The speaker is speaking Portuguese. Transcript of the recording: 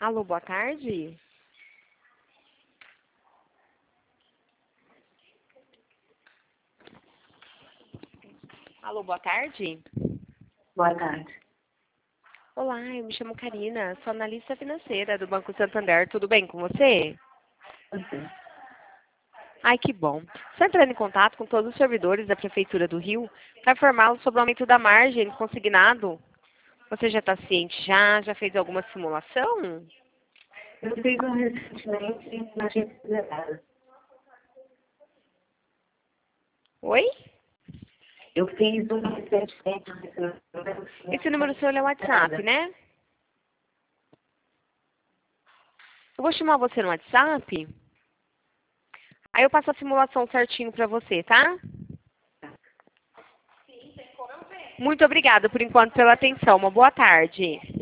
Alô, boa tarde. Alô, boa tarde. Boa tarde. Olá, eu me chamo Karina, sou analista financeira do Banco Santander. Tudo bem com você? Você. Ai, que bom. Estou entrando em contato com todos os servidores da Prefeitura do Rio para informá-los sobre o aumento da margem consignado. Você já está ciente já? Já fez alguma simulação? Eu fiz um recentemente na agência federal. Oi? Eu fiz um recentemente. Esse número seu é o WhatsApp, né? Eu vou chamar você no WhatsApp. Aí eu passo a simulação certinho para você, tá? Muito obrigada por enquanto pela atenção. Uma boa tarde.